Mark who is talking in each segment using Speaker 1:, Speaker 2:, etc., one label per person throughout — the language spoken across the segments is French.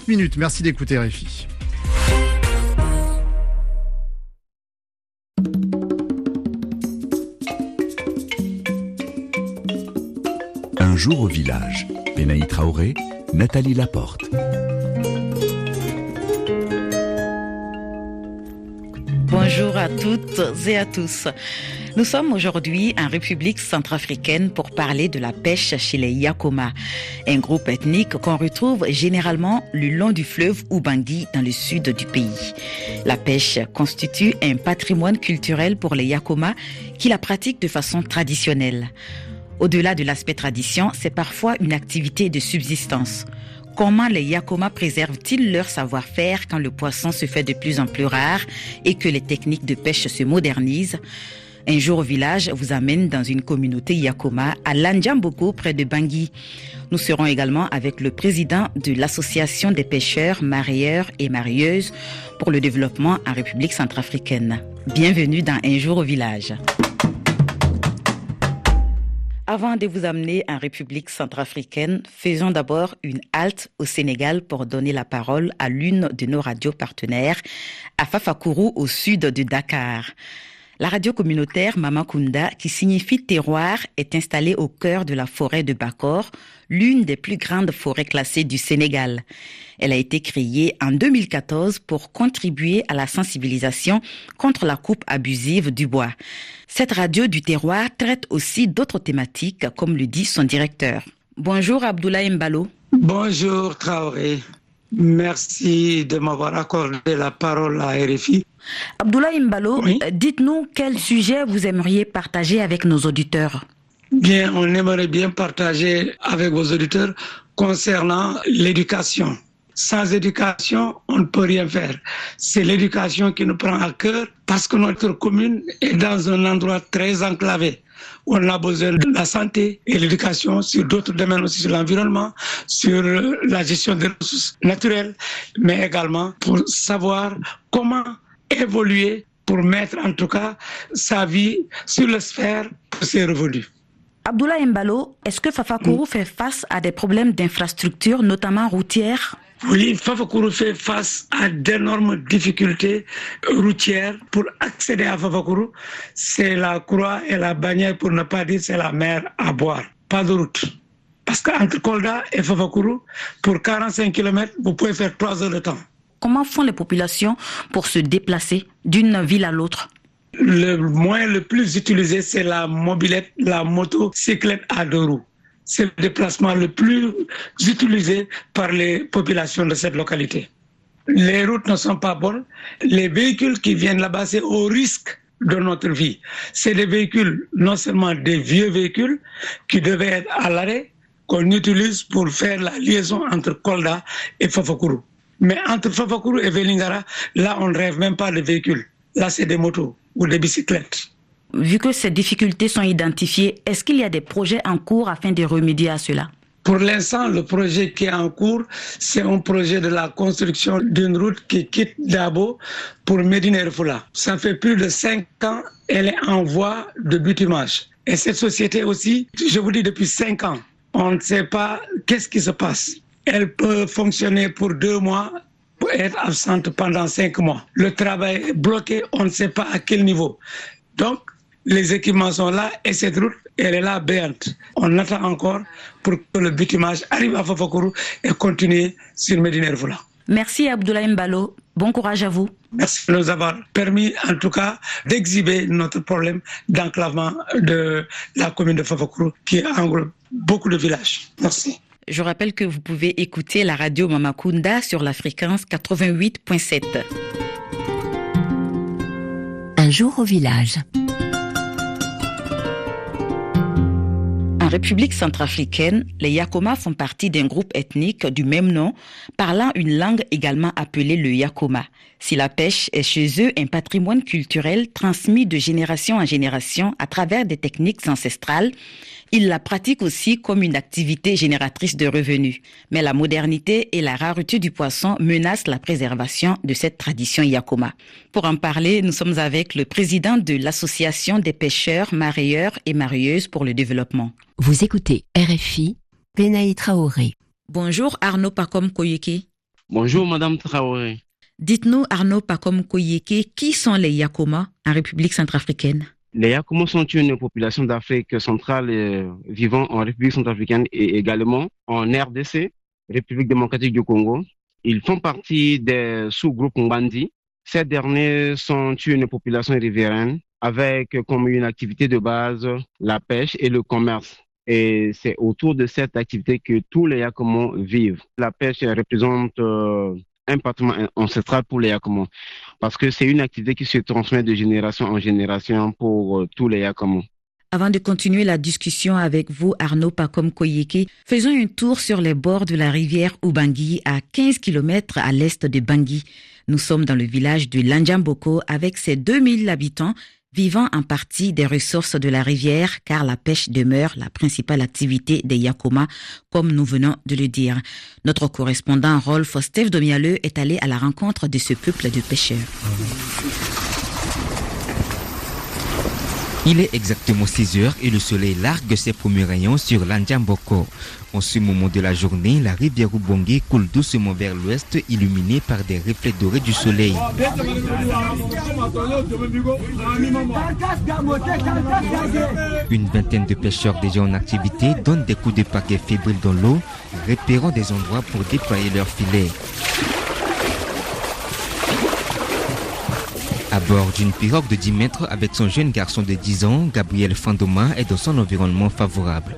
Speaker 1: 30 minutes. Merci d'écouter RFI.
Speaker 2: Un jour au village. Benaï Traoré, Nathalie Laporte.
Speaker 3: Bonjour à toutes et à tous. Nous sommes aujourd'hui en République centrafricaine pour parler de la pêche chez les Yakoma, un groupe ethnique qu'on retrouve généralement le long du fleuve Ubangui dans le sud du pays. La pêche constitue un patrimoine culturel pour les Yakoma qui la pratiquent de façon traditionnelle. Au-delà de l'aspect tradition, c'est parfois une activité de subsistance. Comment les Yakoma préservent-ils leur savoir-faire quand le poisson se fait de plus en plus rare et que les techniques de pêche se modernisent? Un jour au village vous amène dans une communauté Yakoma à Landjamboko près de Bangui. Nous serons également avec le président de l'association des pêcheurs, marieurs et marieuses pour le développement en République centrafricaine. Bienvenue dans Un jour au village. Avant de vous amener en République centrafricaine, faisons d'abord une halte au Sénégal pour donner la parole à l'une de nos radios partenaires, à Fafakuru au sud de Dakar. La radio communautaire Mamakunda, qui signifie terroir, est installée au cœur de la forêt de Bakor, l'une des plus grandes forêts classées du Sénégal. Elle a été créée en 2014 pour contribuer à la sensibilisation contre la coupe abusive du bois. Cette radio du terroir traite aussi d'autres thématiques, comme le dit son directeur. Bonjour Abdoulaye Mbalo.
Speaker 4: Bonjour Traoré. Merci de m'avoir accordé la parole à RFI.
Speaker 3: Abdoulaye Mbalo,
Speaker 4: oui?
Speaker 3: Dites-nous quel sujet vous aimeriez partager avec nos auditeurs.
Speaker 4: Bien, on aimerait bien partager avec vos auditeurs concernant l'éducation. Sans éducation, on ne peut rien faire. C'est l'éducation qui nous prend à cœur parce que notre commune est dans un endroit très enclavé. On a besoin de la santé et l'éducation sur d'autres domaines aussi, sur l'environnement, sur la gestion des ressources naturelles, mais également pour savoir comment évoluer pour mettre en tout cas sa vie sur la sphère de ses revenus.
Speaker 3: Abdoulaye Mbalo, est-ce que Fafakuru fait face à des problèmes d'infrastructure, notamment routières?
Speaker 4: Oui, Fafakuru fait face à d'énormes difficultés routières. Pour accéder à Fafakuru, c'est la croix et la bannière, pour ne pas dire c'est la mer à boire. Pas de route. Parce qu'entre Kolda et Fafakuru, pour 45 km, vous pouvez faire 3 heures de temps.
Speaker 3: Comment font les populations pour se déplacer d'une ville à l'autre?
Speaker 4: Le moyen le plus utilisé, c'est la mobilette, la motocyclette à 2 roues. C'est le déplacement le plus utilisé par les populations de cette localité. Les routes ne sont pas bonnes. Les véhicules qui viennent là-bas, c'est au risque de notre vie. C'est des véhicules, non seulement des vieux véhicules qui devaient être à l'arrêt, qu'on utilise pour faire la liaison entre Kolda et Fafakuru. Mais entre Fafakuru et Vélingara, là, on ne rêve même pas de véhicules. Là, c'est des motos ou des bicyclettes.
Speaker 3: Vu que ces difficultés sont identifiées, est-ce qu'il y a des projets en cours afin de remédier à cela?
Speaker 4: Pour l'instant, le projet qui est en cours, c'est un projet de la construction d'une route qui quitte Dabo pour Médine Erfoula. Ça fait plus de 5 ans, elle est en voie de bitumage. Et cette société aussi, je vous dis depuis 5 ans, on ne sait pas qu'est-ce qui se passe. Elle peut fonctionner pour 2 mois, pour être absente pendant 5 mois. Le travail est bloqué, on ne sait pas à quel niveau. Donc, les équipements sont là et cette route, elle est là béante. On attend encore pour que le bitumage arrive à Fafakuru et continue sur Médine Erfoula.
Speaker 3: Merci Abdoulaye Mbalo. Bon courage à vous.
Speaker 4: Merci de nous avoir permis en tout cas d'exhiber notre problème d'enclavement de la commune de Fafakuru qui englobe beaucoup de villages. Merci.
Speaker 3: Je rappelle que vous pouvez écouter la radio Mamakunda sur la fréquence 88.7.
Speaker 5: Un jour au village.
Speaker 3: En République centrafricaine, les Yakoma font partie d'un groupe ethnique du même nom, parlant une langue également appelée le Yakoma. Si la pêche est chez eux un patrimoine culturel transmis de génération en génération à travers des techniques ancestrales, ils la pratiquent aussi comme une activité génératrice de revenus. Mais la modernité et la rareté du poisson menacent la préservation de cette tradition Yakoma. Pour en parler, nous sommes avec le président de l'association des pêcheurs, marieurs et marieuses pour le développement.
Speaker 5: Vous écoutez RFI, Benaï Traoré.
Speaker 3: Bonjour Arnaud Pacom Koyeke.
Speaker 6: Bonjour Madame Traoré.
Speaker 3: Dites-nous, Arnaud Pacom Koyeke, qui sont les Yakoma en République centrafricaine?
Speaker 6: Les Yakomos sont une population d'Afrique centrale vivant en République centrafricaine et également en RDC, République démocratique du Congo. Ils font partie des sous-groupes Mbandi. Ces derniers sont une population riveraine avec comme une activité de base la pêche et le commerce. Et c'est autour de cette activité que tous les Yakomos vivent. La pêche représente un patrimoine ancestral pour les Yakomos parce que c'est une activité qui se transmet de génération en génération pour tous les Yakomos.
Speaker 3: Avant de continuer la discussion avec vous, Arnaud Pacom Koyeke, faisons un tour sur les bords de la rivière Ubangui à 15 km à l'est de Bangui. Nous sommes dans le village de Landjamboko avec ses 2000 habitants vivant en partie des ressources de la rivière car la pêche demeure la principale activité des Yakoma, comme nous venons de le dire. Notre correspondant Rolf Steve Domialeux est allé à la rencontre de ce peuple de pêcheurs.
Speaker 7: Il est exactement 6 heures et le soleil largue ses premiers rayons sur Landjamboko. En ce moment de la journée, la rivière Ubangui coule doucement vers l'ouest, illuminée par des reflets dorés du soleil. Une vingtaine de pêcheurs déjà en activité donnent des coups de paquet fébriles dans l'eau, repérant des endroits pour déployer leurs filets. À bord d'une pirogue de 10 mètres avec son jeune garçon de 10 ans, Gabriel Fandoma est dans son environnement favorable.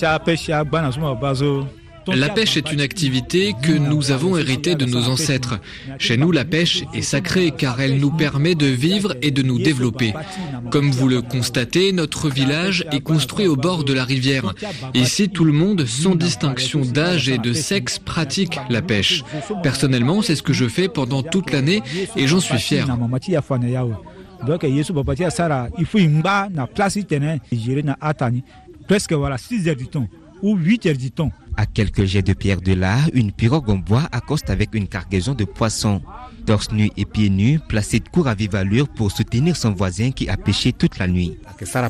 Speaker 8: La pêche est une activité que nous avons héritée de nos ancêtres. Chez nous, la pêche est sacrée car elle nous permet de vivre et de nous développer. Comme vous le constatez, notre village est construit au bord de la rivière. Ici, tout le monde, sans distinction d'âge et de sexe, pratique la pêche. Personnellement, c'est ce que je fais pendant toute l'année et j'en suis fier.
Speaker 9: Donc, presque 6 heures du temps ou 8 heures du temps.
Speaker 7: À quelques jets de pierre de là, une pirogue en bois accoste avec une cargaison de poissons. Torse nu et pieds nus, Placide court à vive allure pour soutenir son voisin qui a pêché toute la nuit.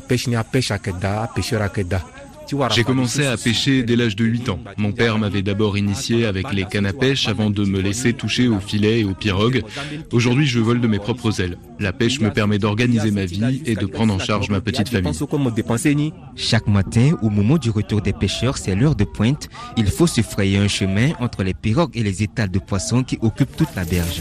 Speaker 10: J'ai commencé à pêcher dès l'âge de 8 ans. Mon père m'avait d'abord initié avec les cannes à pêche avant de me laisser toucher aux filets et aux pirogues. Aujourd'hui, je vole de mes propres ailes. La pêche me permet d'organiser ma vie et de prendre en charge ma petite famille.
Speaker 7: Chaque matin, au moment du retour des pêcheurs, c'est l'heure de pointe. Il faut se frayer un chemin entre les pirogues et les étals de poissons qui occupent toute la berge.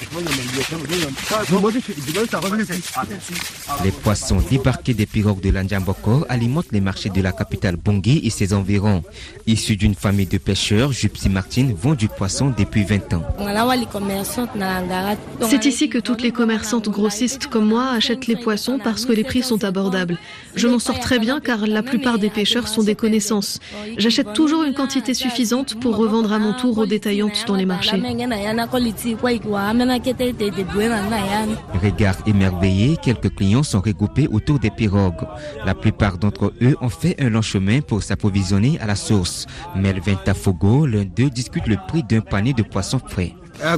Speaker 7: Les poissons débarqués des pirogues de Landjamboko alimentent les marchés de la capitale Bangui et ses environs. Issus d'une famille de pêcheurs, Jupsi Martine vend du poisson depuis 20 ans.
Speaker 11: C'est ici que toutes les commerçantes grossistes comme moi achètent les poissons parce que les prix sont abordables. Je m'en sors très bien car la plupart des pêcheurs sont des connaissances. J'achète toujours une quantité suffisante pour revendre à mon tour aux détaillantes dans les marchés.
Speaker 7: Regards émerveillés, quelques clients sont regroupés autour des pirogues. La plupart d'entre eux ont fait un long chemin pour s'approvisionner à la source. Melvin Tafogo, l'un d'eux, discute le prix d'un panier de poissons frais.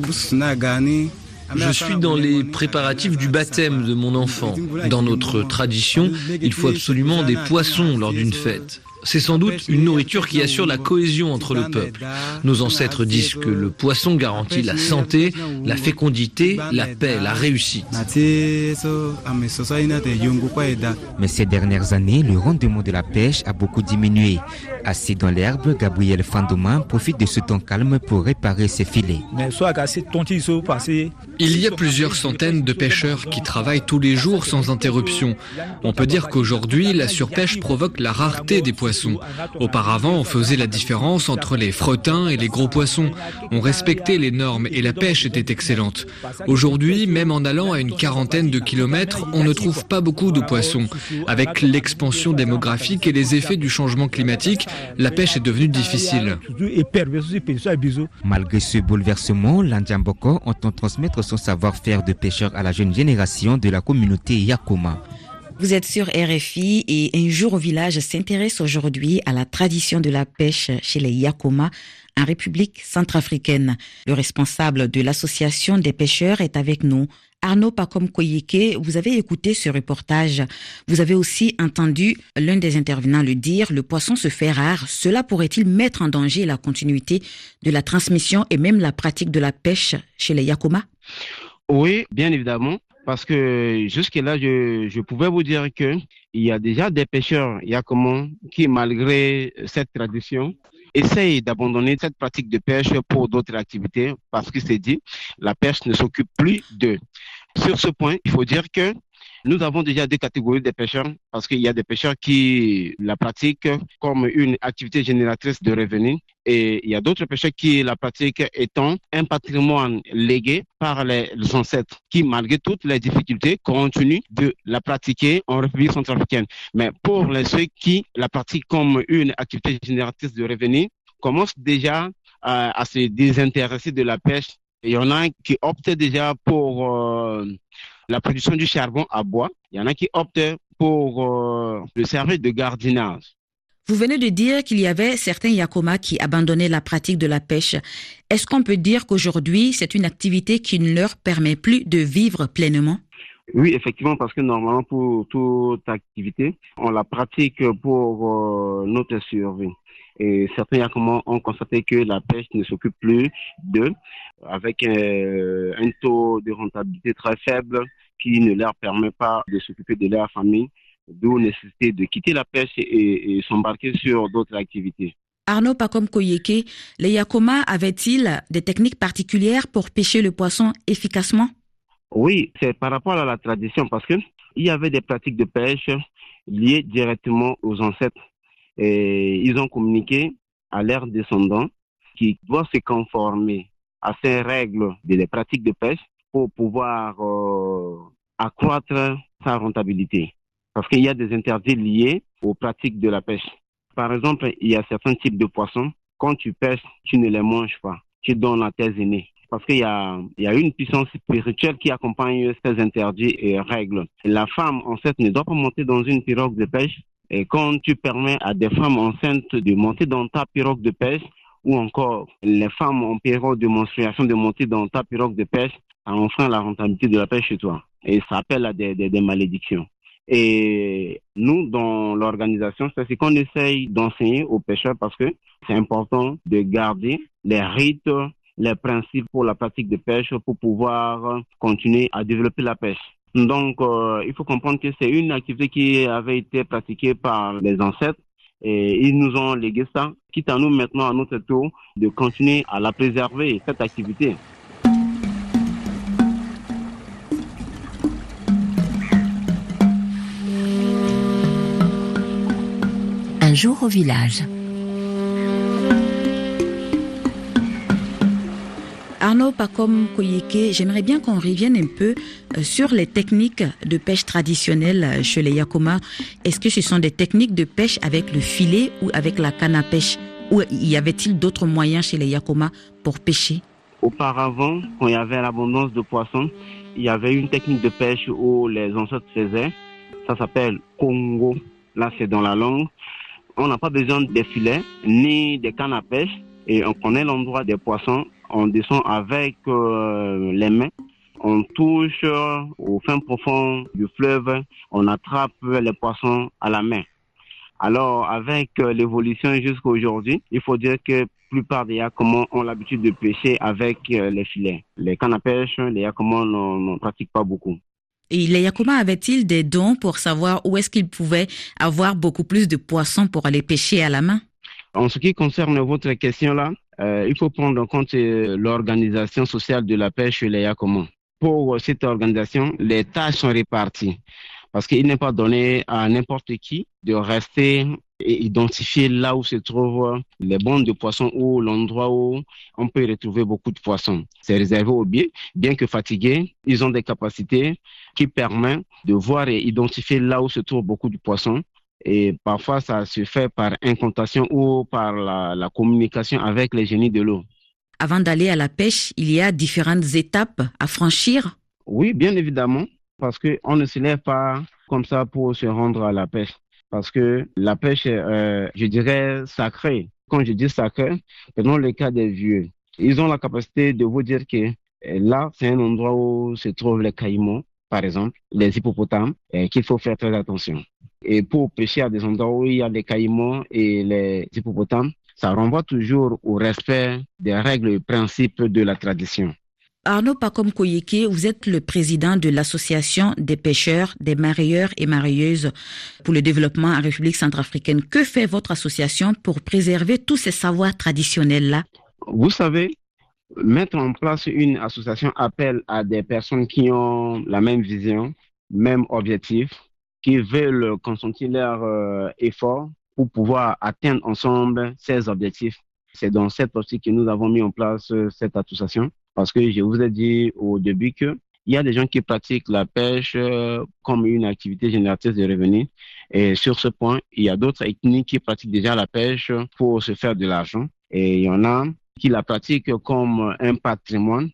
Speaker 12: Je suis dans les préparatifs du baptême de mon enfant. Dans notre tradition, il faut absolument des poissons lors d'une fête. C'est sans doute une nourriture qui assure la cohésion entre le peuple. Nos ancêtres disent que le poisson garantit la santé, la fécondité, la paix, la réussite.
Speaker 7: Mais ces dernières années, le rendement de la pêche a beaucoup diminué. Assis dans l'herbe, Gabriel Fandoma profite de ce temps calme pour réparer ses filets.
Speaker 8: Il y a plusieurs centaines de pêcheurs qui travaillent tous les jours sans interruption. On peut dire qu'aujourd'hui, la surpêche provoque la rareté des poissons. Auparavant, on faisait la différence entre les frettins et les gros poissons. On respectait les normes et la pêche était excellente. Aujourd'hui, même en allant à une quarantaine de kilomètres, on ne trouve pas beaucoup de poissons. Avec l'expansion démographique et les effets du changement climatique, la pêche est devenue difficile.
Speaker 7: Malgré ce bouleversement, Landjamboko entend transmettre son savoir-faire de pêcheur à la jeune génération de la communauté Yakoma.
Speaker 3: Vous êtes sur RFI et Un jour au village s'intéresse aujourd'hui à la tradition de la pêche chez les Yakoma en République centrafricaine. Le responsable de l'association des pêcheurs est avec nous, Arnaud Pacom Koyeke, vous avez écouté ce reportage. Vous avez aussi entendu l'un des intervenants le dire, le poisson se fait rare. Cela pourrait-il mettre en danger la continuité de la transmission et même la pratique de la pêche chez les Yakoma?
Speaker 6: Oui, bien évidemment, parce que jusque-là, je pouvais vous dire que il y a déjà des pêcheurs Yakoma qui, malgré cette tradition, essayent d'abandonner cette pratique de pêche pour d'autres activités parce que c'est dit, la pêche ne s'occupe plus d'eux. Sur ce point, il faut dire que nous avons déjà deux catégories de pêcheurs parce qu'il y a des pêcheurs qui la pratiquent comme une activité génératrice de revenus et il y a d'autres pêcheurs qui la pratiquent étant un patrimoine légué par les ancêtres qui, malgré toutes les difficultés, continuent de la pratiquer en République centrafricaine. Mais pour ceux qui la pratiquent comme une activité génératrice de revenus, commencent déjà à se désintéresser de la pêche. Il y en a qui optent déjà pour la production du charbon à bois. Il y en a qui optent pour le service de gardiennage.
Speaker 3: Vous venez de dire qu'il y avait certains Yakoma qui abandonnaient la pratique de la pêche. Est-ce qu'on peut dire qu'aujourd'hui, c'est une activité qui ne leur permet plus de vivre pleinement?
Speaker 6: Oui, effectivement, parce que normalement, pour toute activité, on la pratique pour notre survie. Et certains Yakoma ont constaté que la pêche ne s'occupe plus d'eux, avec un taux de rentabilité très faible qui ne leur permet pas de s'occuper de leur famille, d'où nécessité de quitter la pêche et s'embarquer sur d'autres activités.
Speaker 3: Arnaud Pacom Koyeke, les Yakoma avaient-ils des techniques particulières pour pêcher le poisson efficacement?
Speaker 6: Oui, c'est par rapport à la tradition, parce qu'il y avait des pratiques de pêche liées directement aux ancêtres. Et ils ont communiqué à leurs descendants qui doivent se conformer à ces règles des pratiques de pêche pour pouvoir accroître sa rentabilité. Parce qu'il y a des interdits liés aux pratiques de la pêche. Par exemple, il y a certains types de poissons, quand tu pêches, tu ne les manges pas, tu donnes à tes aînés. Parce qu'il y a une puissance spirituelle qui accompagne ces interdits et règles. La femme enceinte ne doit pas monter dans une pirogue de pêche. Et quand tu permets à des femmes enceintes de monter dans ta pirogue de pêche, ou encore les femmes en période de menstruation de monter dans ta pirogue de pêche, ça enfreint la rentabilité de la pêche chez toi. Et ça appelle à des malédictions. Et nous, dans l'organisation, c'est ce qu'on essaye d'enseigner aux pêcheurs parce que c'est important de garder les rites, les principes pour la pratique de pêche pour pouvoir continuer à développer la pêche. Donc, il faut comprendre que c'est une activité qui avait été pratiquée par les ancêtres et ils nous ont légué ça, quitte à nous maintenant à notre tour de continuer à la préserver, cette activité.
Speaker 5: Un jour au village.
Speaker 3: Arnaud Pacom Koyeke, j'aimerais bien qu'on revienne un peu sur les techniques de pêche traditionnelles chez les Yakoma. Est-ce que ce sont des techniques de pêche avec le filet ou avec la canne à pêche? Ou y avait-il d'autres moyens chez les Yakoma pour pêcher?
Speaker 6: Auparavant, quand il y avait l'abondance de poissons, il y avait une technique de pêche où les ancêtres faisaient. Ça s'appelle Congo. Là, c'est dans la langue. On n'a pas besoin des filets ni des cannes à pêche et on connaît l'endroit des poissons. On descend avec les mains, on touche au fin profond du fleuve, on attrape les poissons à la main. Alors, avec l'évolution jusqu'à aujourd'hui, il faut dire que la plupart des Yakoma ont l'habitude de pêcher avec les filets. Les cannes à pêche, les Yakoma n'en pratiquent pas beaucoup.
Speaker 3: Et les Yakoma avaient-ils des dons pour savoir où est-ce qu'ils pouvaient avoir beaucoup plus de poissons pour aller pêcher à la main?
Speaker 6: En ce qui concerne votre question-là, il faut prendre en compte l'organisation sociale de la pêche chez les Yakoma. Pour cette organisation, les tâches sont réparties parce qu'il n'est pas donné à n'importe qui de rester et identifier là où se trouvent les bandes de poissons ou l'endroit où on peut retrouver beaucoup de poissons. C'est réservé aux biais. Bien que fatigués, ils ont des capacités qui permettent de voir et identifier là où se trouvent beaucoup de poissons. Et parfois, ça se fait par incantation ou par la communication avec les génies de l'eau.
Speaker 3: Avant d'aller à la pêche, il y a différentes étapes à franchir?
Speaker 6: Oui, bien évidemment, parce qu'on ne se lève pas comme ça pour se rendre à la pêche. Parce que la pêche est, je dirais, sacrée. Quand je dis sacrée, prenons le cas des vieux. Ils ont la capacité de vous dire que Et là, c'est un endroit où se trouvent les caïmans, par exemple, les hippopotames, et qu'il faut faire très attention. Et pour pêcher à des endroits où il y a les caïmans et les hippopotames, ça renvoie toujours au respect des règles et principes de la tradition.
Speaker 3: Arnaud Pacom Koyeke, vous êtes le président de l'association des pêcheurs, des marieurs et marieuses pour le développement en République centrafricaine. Que fait votre association pour préserver tous ces savoirs traditionnels-là?
Speaker 6: Vous savez, mettre en place une association appelle à des personnes qui ont la même vision, même objectif, qui veulent consentir leur effort pour pouvoir atteindre ensemble ces objectifs. C'est dans cette optique que nous avons mis en place cette association. Parce que je vous ai dit au début qu'il y a des gens qui pratiquent la pêche comme une activité génératrice de revenus. Et sur ce point, il y a d'autres ethnies qui pratiquent déjà la pêche pour se faire de l'argent. Et il y en a qui la pratiquent comme un patrimoine.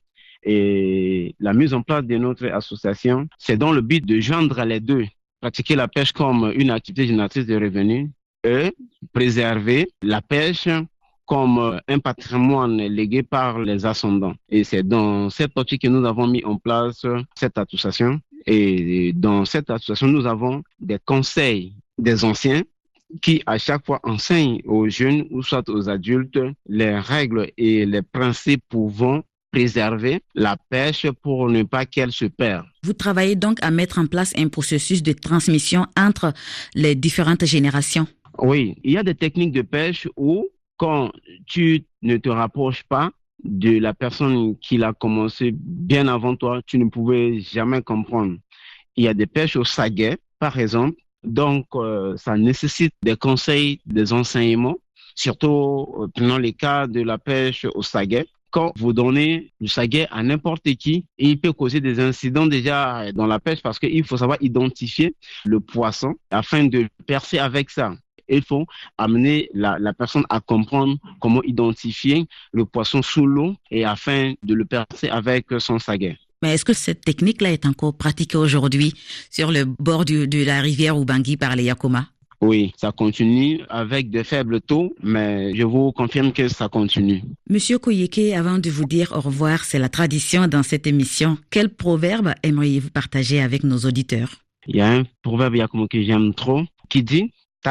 Speaker 6: Et la mise en place de notre association, c'est dans le but de joindre les deux. Pratiquer la pêche comme une activité génératrice de revenus et préserver la pêche comme un patrimoine légué par les ascendants. Et c'est dans cette optique que nous avons mis en place cette association. Et dans cette association, nous avons des conseils des anciens qui à chaque fois enseignent aux jeunes ou soit aux adultes les règles et les principes pouvant préserver la pêche pour ne pas qu'elle se perde.
Speaker 3: Vous travaillez donc à mettre en place un processus de transmission entre les différentes générations.
Speaker 6: Oui, il y a des techniques de pêche où quand tu ne te rapproches pas de la personne qui l'a commencé bien avant toi, tu ne pouvais jamais comprendre. Il y a des pêches au saguet, par exemple. Donc, ça nécessite des conseils, des enseignements, surtout prenons les cas de la pêche au saguet. Quand vous donnez du saguet à n'importe qui, il peut causer des incidents déjà dans la pêche parce qu'il faut savoir identifier le poisson afin de percer avec ça. Il faut amener la personne à comprendre comment identifier le poisson sous l'eau et afin de le percer avec son saguet.
Speaker 3: Mais est-ce que cette technique-là est encore pratiquée aujourd'hui sur le bord de la rivière Ubangui par les Yakoma?
Speaker 6: Oui, ça continue avec de faibles taux, mais je vous confirme que ça continue.
Speaker 3: Monsieur Koyeke, avant de vous dire au revoir, c'est la tradition dans cette émission. Quel proverbe aimeriez-vous partager avec nos auditeurs?
Speaker 6: Il y a un proverbe Yakoma que j'aime trop qui dit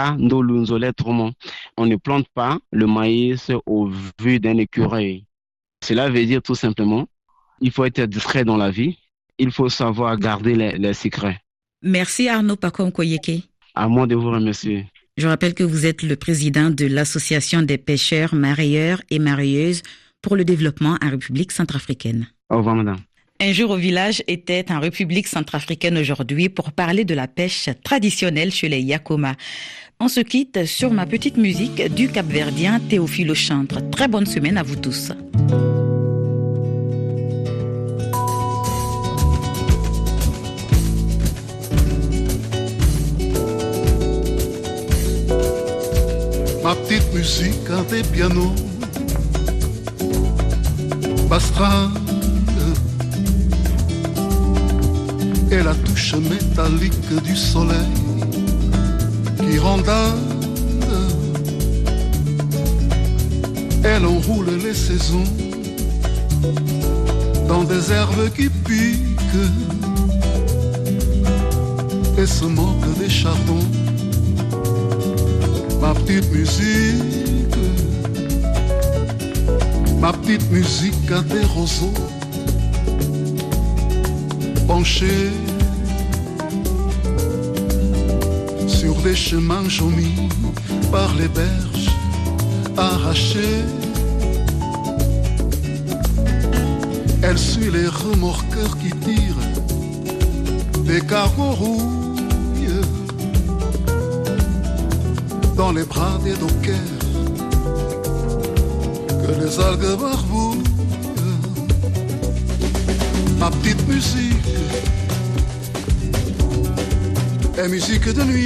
Speaker 6: on ne plante pas le maïs au vu d'un écureuil. Cela veut dire tout simplement, il faut être discret dans la vie, il faut savoir garder les secrets.
Speaker 3: Merci Arnaud Pacom Koyeke.
Speaker 6: À moi de vous remercier.
Speaker 3: Je rappelle que vous êtes le président de l'association des pêcheurs, marieurs et marieuses pour le développement en République centrafricaine.
Speaker 6: Au revoir madame.
Speaker 3: Un jour au village était en République centrafricaine aujourd'hui pour parler de la pêche traditionnelle chez les Yakoma. On se quitte sur ma petite musique du Cap-Verdien Théophile Chantre. Très bonne semaine à vous tous.
Speaker 13: Ma petite musique à des pianos, bastrade et la touche métallique du soleil qui randale. Elle enroule les saisons dans des herbes qui piquent et se moquent des chardons. Ma petite musique à des roseaux penchés sur des chemins jaunis par les berges arrachées. Elle suit les remorqueurs qui tirent des cargos rouilles dans les bras des dockers que les algues barbouillent. Ma petite musique est musique de nuit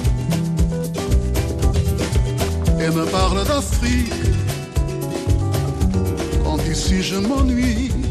Speaker 13: et me parle d'Afrique quand ici je m'ennuie.